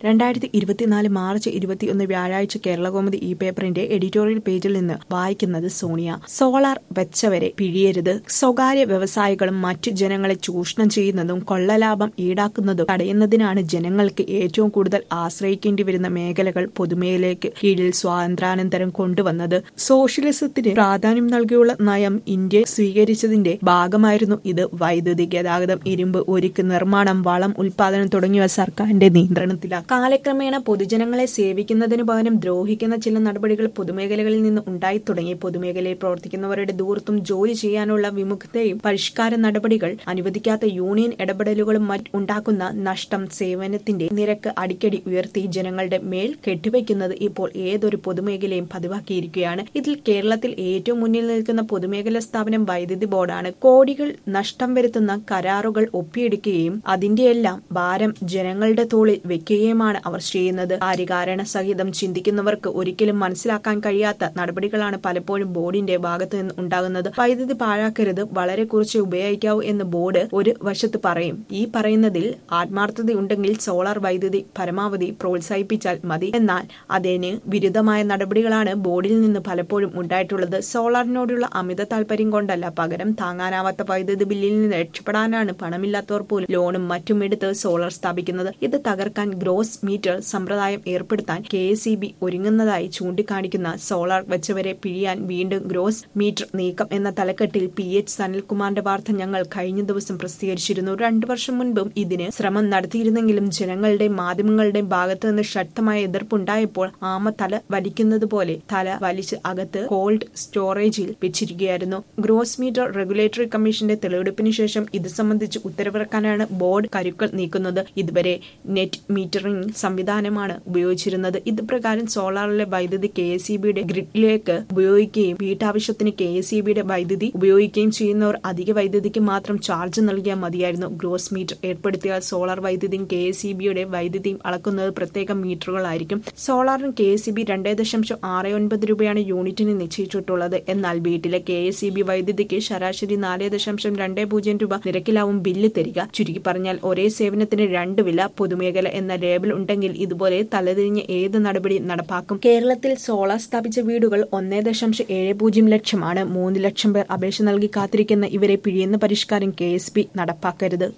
2024 March 21 വ്യാഴാഴ്ച കേരളകൗമുദി ഈ പേപ്പറിന്റെ എഡിറ്റോറിയൽ പേജിൽ നിന്ന് വായിക്കുന്നത് സോണിയ. സോളാർ വെച്ചവരെ പിഴിയരുത്. സ്വകാര്യ വ്യവസായികളും മറ്റു ജനങ്ങളെ ചൂഷണം ചെയ്യുന്നതും കൊള്ളലാഭം ഈടാക്കുന്നതും തടയുന്നതിനാണ് ജനങ്ങൾക്ക് ഏറ്റവും കൂടുതൽ ആശ്രയിക്കേണ്ടി വരുന്ന മേഖലകൾ പൊതുമേഖലയ്ക്ക് കീഴിൽ സ്വാതന്ത്ര്യാനന്തരം കൊണ്ടുവന്നത്. സോഷ്യലിസത്തിന് പ്രാധാന്യം നൽകിയുള്ള നയം ഇന്ത്യ സ്വീകരിച്ചതിന്റെ ഭാഗമായിരുന്നു ഇത്. വൈദ്യുതി, ഗതാഗതം, ഇരുമ്പ്, ഉരുക്ക് നിർമ്മാണം, വളം ഉൽപാദനം തുടങ്ങിയവ സർക്കാരിന്റെ നിയന്ത്രണത്തിലാണ്. കാലക്രമേണ പൊതുജനങ്ങളെ സേവിക്കുന്നതിനു പകരം ദ്രോഹിക്കുന്ന ചില നടപടികൾ പൊതുമേഖലകളിൽ നിന്ന് ഉണ്ടായി തുടങ്ങി. പൊതുമേഖലയിൽ പ്രവർത്തിക്കുന്നവരുടെ ദൂരത്തും ജോലി ചെയ്യാനുള്ള വിമുഖതയും പരിഷ്കാര നടപടികൾ, അനുവദിക്കാത്ത യൂണിയൻ ഇടപെടലുകളും ഉണ്ടാക്കുന്ന നഷ്ടം, സേവനത്തിന്റെ നിരക്ക് അടിക്കടി ഉയർത്തി ജനങ്ങളുടെ മേൽ കെട്ടിവയ്ക്കുന്നത് ഇപ്പോൾ ഏതൊരു പൊതുമേഖലയും പതിവാക്കിയിരിക്കുകയാണ്. ഇതിൽ കേരളത്തിൽ ഏറ്റവും മുന്നിൽ നിൽക്കുന്ന പൊതുമേഖലാ സ്ഥാപനം വൈദ്യുതി ബോർഡാണ്. കോടികൾ നഷ്ടം വരുത്തുന്ന കരാറുകൾ ഒപ്പിയെടുക്കുകയും അതിന്റെയെല്ലാം ഭാരം ജനങ്ങളുടെ തോളിൽ വെക്കുകയുമാണ് അവർ ചെയ്യുന്നത്. കാര്യകാരണ സഹിതം ചിന്തിക്കുന്നവർക്ക് ഒരിക്കലും മനസ്സിലാക്കാൻ കഴിയാത്ത നടപടികളാണ് പലപ്പോഴും ബോർഡിന്റെ ഭാഗത്തു നിന്ന് ഉണ്ടാകുന്നത്. വൈദ്യുതി പാഴാക്കരുത്, വളരെ കുറച്ച് ഉപയോഗിക്കാവൂ എന്ന് ബോർഡ് ഒരു വശത്ത് പറയും. ഈ പറയുന്നതിൽ ആത്മാർത്ഥതയുണ്ടെങ്കിൽ സോളാർ വൈദ്യുതി പരമാവധി പ്രോത്സാഹിപ്പിച്ചാൽ മതി. എന്നാൽ അതിന് വിരുദ്ധമായ നടപടികളാണ് ബോർഡിൽ നിന്ന് പലപ്പോഴും ഉണ്ടായിട്ടുള്ളത്. സോളാറിനോടുള്ള അമിത താൽപര്യം കൊണ്ടല്ല, പകരം താങ്ങാനാവാത്ത വൈദ്യുതി ബില്ലിൽ നിന്ന് രക്ഷപ്പെടാനാണ് പണമില്ലാത്തവർ പോലും ലോണും മറ്റും എടുത്ത് സോളാർ സ്ഥാപിക്കുന്നത്. ഇത് തകർക്കാൻ ഗ്രോസ് മീറ്റർ സമ്പ്രദായം ഏർപ്പെടുത്താൻ KSEB ഒരുങ്ങുന്നതായി ചൂണ്ടിക്കാണിക്കുന്ന സോളാർ വെച്ചവരെ പിഴിയാൻ വീണ്ടും ഗ്രോസ് മീറ്റർ നീക്കം എന്ന തലക്കെട്ടിൽ PH സനൽകുമാറിന്റെ വാർത്ത ഞങ്ങൾ കഴിഞ്ഞ ദിവസം പ്രസിദ്ധീകരിച്ചിരുന്നു. 2 വർഷം മുൻപും ഇതിന് ശ്രമം നടത്തിയിരുന്നെങ്കിലും ജനങ്ങളുടെയും മാധ്യമങ്ങളുടെയും ഭാഗത്തു നിന്ന് ശക്തമായ എതിർപ്പുണ്ടായപ്പോൾ ആമ തല വലിക്കുന്നത് പോലെ തല വലിച്ച് അകത്ത് കോൾഡ് സ്റ്റോറേജിൽ വെച്ചിരിക്കുകയായിരുന്നു. ഗ്രോസ് മീറ്റർ റെഗുലേറ്ററി കമ്മീഷന്റെ തെളിവെടുപ്പിന് ശേഷം ഇത് സംബന്ധിച്ച് ഉത്തരവിറക്കാനാണ് ബോർഡ് കരുക്കൾ നീക്കുന്നത്. ഇതുവരെ നെറ്റ് മീറ്ററിംഗ് സംവിധാനമാണ് ഉപയോഗിച്ചിരുന്നത്. ഇത് പ്രകാരം സോളാറിലെ വൈദ്യുതി KSEBയുടെ ഗ്രിഡിലേക്ക് ഉപയോഗിക്കുകയും വീട്ടാവശ്യത്തിന് KSEBയുടെ വൈദ്യുതി ഉപയോഗിക്കുകയും ചെയ്യുന്നവർ അധിക വൈദ്യുതിക്ക് മാത്രം ചാർജ് നൽകിയാൽ മതിയായിരുന്നു. ഗ്രോസ് മീറ്റർ ഏർപ്പെടുത്തിയാൽ സോളാർ വൈദ്യുതിയും KSEBയുടെ വൈദ്യുതിയും അളക്കുന്നത് പ്രത്യേക മീറ്ററുകളായിരിക്കും. സോളാറിന് KSEB 2.69 രൂപയാണ് യൂണിറ്റിന് നിശ്ചയിച്ചിട്ടുള്ളത്. എന്നാൽ വീട്ടിലെ KSEB വൈദ്യുതിക്ക് ശരാശരി 4.20 രൂപ നിരക്കിലാവും ബില്ല് തരിക. ചുരുക്കി പറഞ്ഞാൽ ഒരേ സേവനത്തിന് 2 വില. പൊതുമേഖല എന്ന ലേബൽ ഉണ്ടെങ്കിൽ ഇതുപോലെ തലതിരിഞ്ഞ് ഏത് നടപടി നടപ്പാക്കും? കേരളത്തിൽ സോളാർ സ്ഥാപിച്ച വീടുകൾ 1.70 ലക്ഷമാണ്. 3 ലക്ഷം പേർ അപേക്ഷ നൽകി കാത്തിരിക്കുന്ന ഇവരെ പിഴിയുന്ന പരിഷ്കാരം KSB നടപ്പാക്കരുത്.